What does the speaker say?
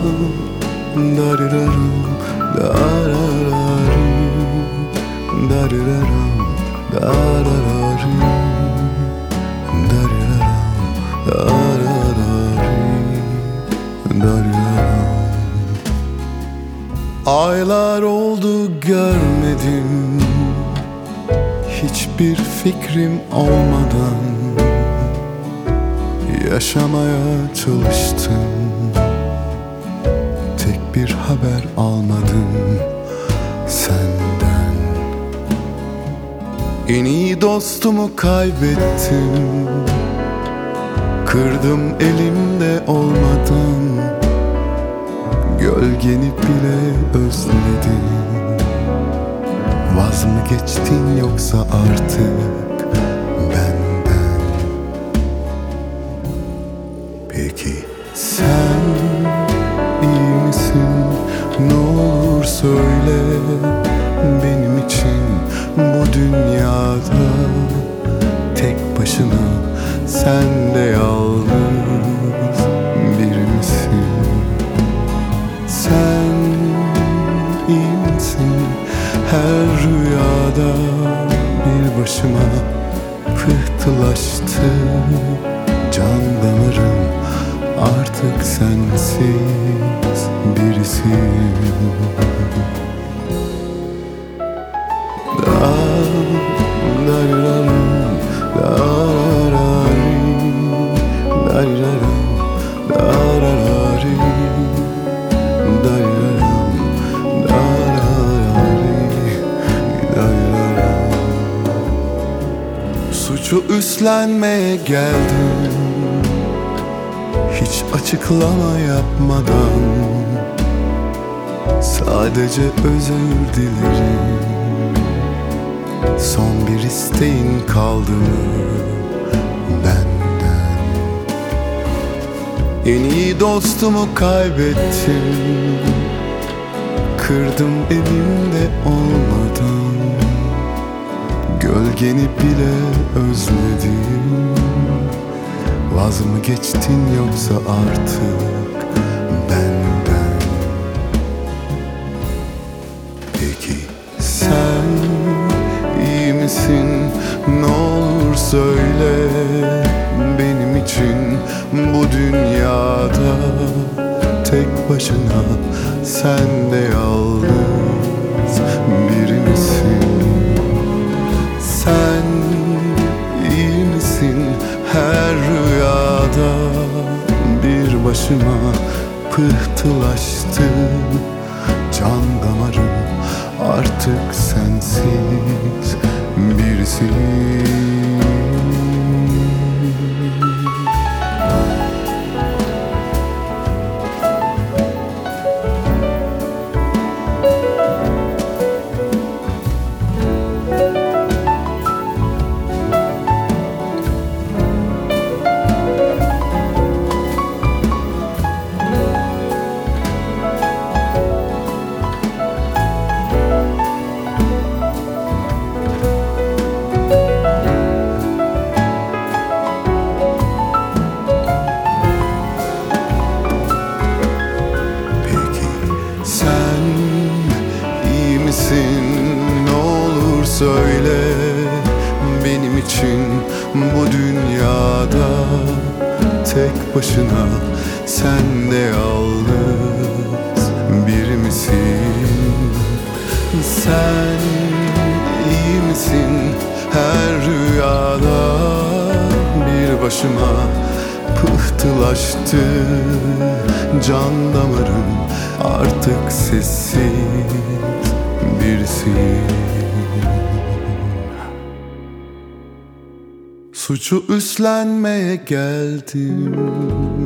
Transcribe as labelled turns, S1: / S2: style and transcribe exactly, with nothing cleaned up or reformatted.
S1: dariraram, darararim, dariraram, darararim, dariraram, darararim, dariraram. Aylar oldu görmedim, hiçbir fikrim olmadan yaşamaya çalıştım. Tek bir haber almadım senden. En iyi dostumu kaybettim, kırdım elimde olmadan. Gölgeni bile özledim. Vaz mı geçtin yoksa artık benden? Peki sen iyi misin? Ne olur söyle. Benim için bu dünyada tek başına sen de yalnız biri misin? Sen iyi misin? Her rüyada bir başıma pıhtılaştı can damarım, artık sensiz birisin. Da dariraram, darararim, dariraram, darararim, dariraram, darararim, dariraram. Suçu üstlenmeye geldim, hiç açıklama yapmadan. Sadece özür dilerim. Son bir isteğin kaldı mı benden? En iyi dostumu kaybettim, kırdım elimde olmadan. Gölgeni bile özledim. Vaz mı geçtin yoksa artık benden? Peki sen iyi misin? Ne olur söyle. Benim için bu dünyada tek başına sen de yalnız biri misin? Sen iyi misin? Her rüyada bir başıma pıhtılaştı can damarım, artık sensiz birisin. Ne olur söyle. Benim için bu dünyada tek başına sen de yalnız biri misin? Sen iyi misin? Her rüyada bir başıma pıhtılaştı can damarım, artık sessiz birisin. Suçu üstlenmeye geldim,